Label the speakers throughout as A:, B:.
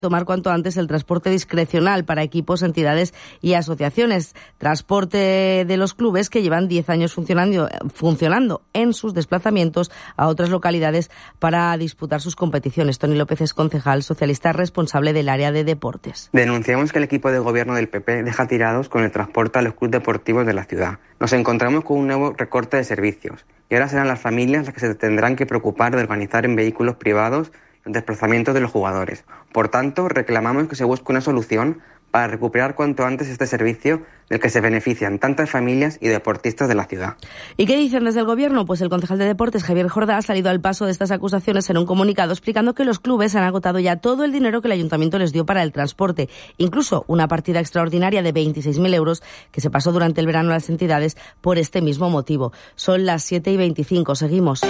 A: tomar cuanto antes el transporte discrecional para equipos, entidades y asociaciones. Transporte de los clubes que llevan 10 años funcionando en sus desplazamientos a otras localidades para disputar sus competiciones. Toni López es concejal socialista responsable del área de deportes.
B: Denunciamos que el equipo de gobierno del PP deja tirados con el transporte a los clubes deportivos de la ciudad. Nos encontramos con un nuevo recorte de servicios y ahora serán las familias las que se tendrán que preocupar de organizar en vehículos privados el desplazamiento de los jugadores. Por tanto, reclamamos que se busque una solución para recuperar cuanto antes este servicio del que se benefician tantas familias y deportistas de la ciudad.
A: ¿Y qué dicen desde el Gobierno? Pues el concejal de Deportes, Javier Jordá, ha salido al paso de estas acusaciones en un comunicado explicando que los clubes han agotado ya todo el dinero que el Ayuntamiento les dio para el transporte, incluso una partida extraordinaria de 26.000 euros que se pasó durante el verano a las entidades por este mismo motivo. Son las 7:25. Seguimos.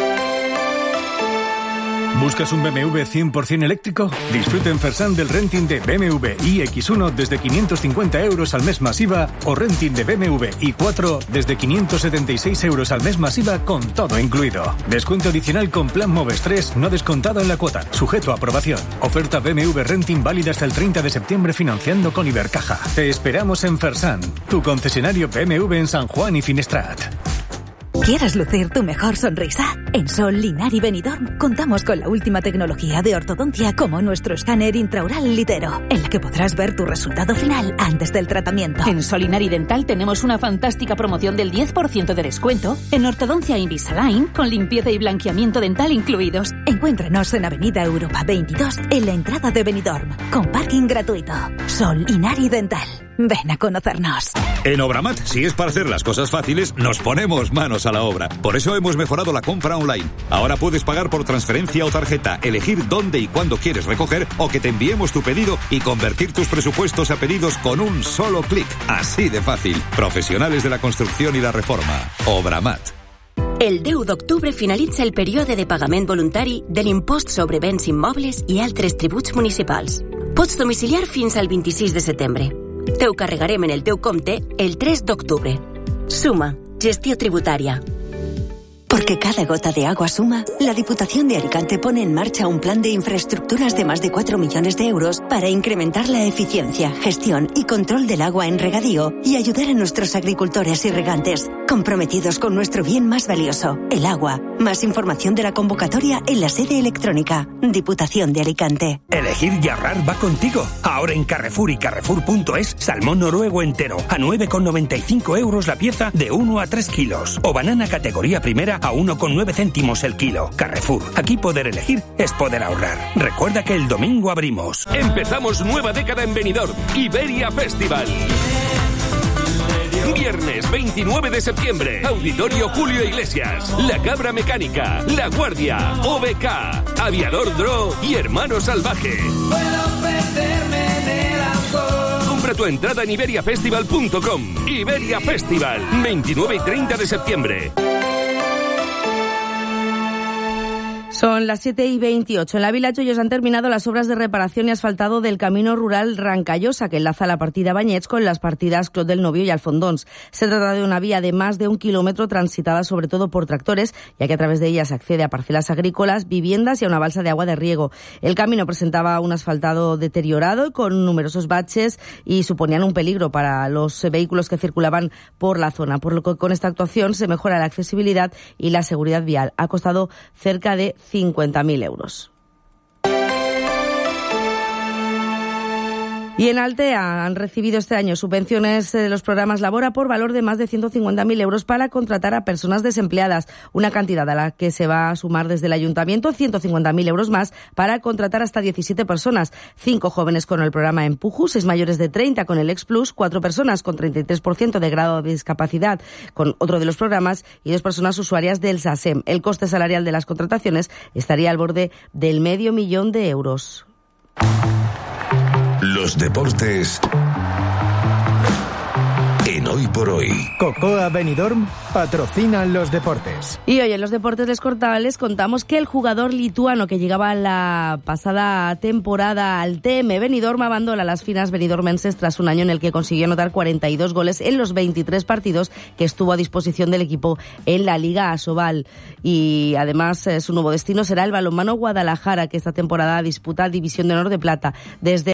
C: ¿Buscas un BMW 100% eléctrico? Disfruta en Fersan del renting de BMW iX1 desde 550 euros al mes masiva o renting de BMW i4 desde 576 euros al mes masiva con todo incluido. Descuento adicional con plan Moves 3 no descontado en la cuota, sujeto a aprobación. Oferta BMW renting válida hasta el 30 de septiembre financiando con Ibercaja. Te esperamos en Fersan, tu concesionario BMW en San Juan y Finestrat.
D: ¿Quieres lucir tu mejor sonrisa? En Sol, Linar y Benidorm contamos con la última tecnología de ortodoncia como nuestro escáner intraoral Litero, en la que podrás ver tu resultado final antes del tratamiento.
E: En Solinar y Dental tenemos una fantástica promoción del 10% de descuento en ortodoncia Invisalign con limpieza y blanqueamiento dental incluidos.
D: Encuéntranos en Avenida Europa 22 en la entrada de Benidorm, con parking gratuito. Sol, Linar y Dental. Ven a conocernos.
F: En Obramat, si es para hacer las cosas fáciles, nos ponemos manos a la obra. Por eso hemos mejorado la compra online. Ahora puedes pagar por transferencia o tarjeta, elegir dónde y cuándo quieres recoger o que te enviemos tu pedido y convertir tus presupuestos a pedidos con un solo clic. Así de fácil. Profesionales de la construcción y la reforma. Obramat.
G: El 10 d'octubre finalitza el període de pagament voluntari de l'impost sobre béns immobles i altres tributs municipals. Pots domiciliar fins al 26 de setembre. Te ho carregarem en el teu compte el 3 d'octubre. Suma, gestió tributària.
D: Porque cada gota de agua suma, la Diputación de Alicante pone en marcha un plan de infraestructuras de más de 4 millones de euros para incrementar la eficiencia, gestión y control del agua en regadío y ayudar a nuestros agricultores y regantes, comprometidos con nuestro bien más valioso, el agua. Más información de la convocatoria en la sede electrónica. Diputación de Alicante.
H: Elegir y ahorrar va contigo. Ahora en Carrefour y Carrefour.es, salmón noruego entero a 9,95 euros la pieza de 1 a 3 kilos. O banana categoría primera a 1,9 céntimos el kilo. Carrefour. Aquí poder elegir es poder ahorrar. Recuerda que el domingo abrimos.
I: Empezamos nueva década en Benidorm. Iberia Festival. Viernes 29 de septiembre. Auditorio Julio Iglesias. La Cabra Mecánica. La Guardia. OBK. Aviador Dro y Hermano Salvaje. Compra tu entrada en iberiafestival.com. Iberia Festival. 29 y 30 de septiembre.
A: Son las 7:28. En la Vila Chollos han terminado las obras de reparación y asfaltado del camino rural Rancallosa, que enlaza la partida Bañets con las partidas Clot del Novio y Alfondons. Se trata de una vía de más de 1 kilómetro transitada sobre todo por tractores, ya que a través de ella se accede a parcelas agrícolas, viviendas y a una balsa de agua de riego. El camino presentaba un asfaltado deteriorado con numerosos baches y suponían un peligro para los vehículos que circulaban por la zona, por lo que con esta actuación se mejora la accesibilidad y la seguridad vial. Ha costado cerca de 50.000 euros. Y en Altea han recibido este año subvenciones de los programas Labora por valor de más de 150.000 euros para contratar a personas desempleadas, una cantidad a la que se va a sumar desde el Ayuntamiento 150.000 euros más para contratar hasta 17 personas, 5 jóvenes con el programa Empuju, 6 mayores de 30 con el Explus, 4 personas con 33% de grado de discapacidad con otro de los programas y 2 personas usuarias del SASEM. El coste salarial de las contrataciones estaría al borde del $500.000 de euros.
J: Los deportes en Hoy por Hoy.
K: Cocoa Benidorm patrocinan los deportes.
A: Y hoy en los deportes les contamos que el jugador lituano que llegaba la pasada temporada al TM Benidorm abandona las finas benidormenses tras un año en el que consiguió anotar 42 goles en los 23 partidos que estuvo a disposición del equipo en la Liga Asobal. Y además su nuevo destino será el Balonmano Guadalajara, que esta temporada disputa División de Honor de Plata. Desde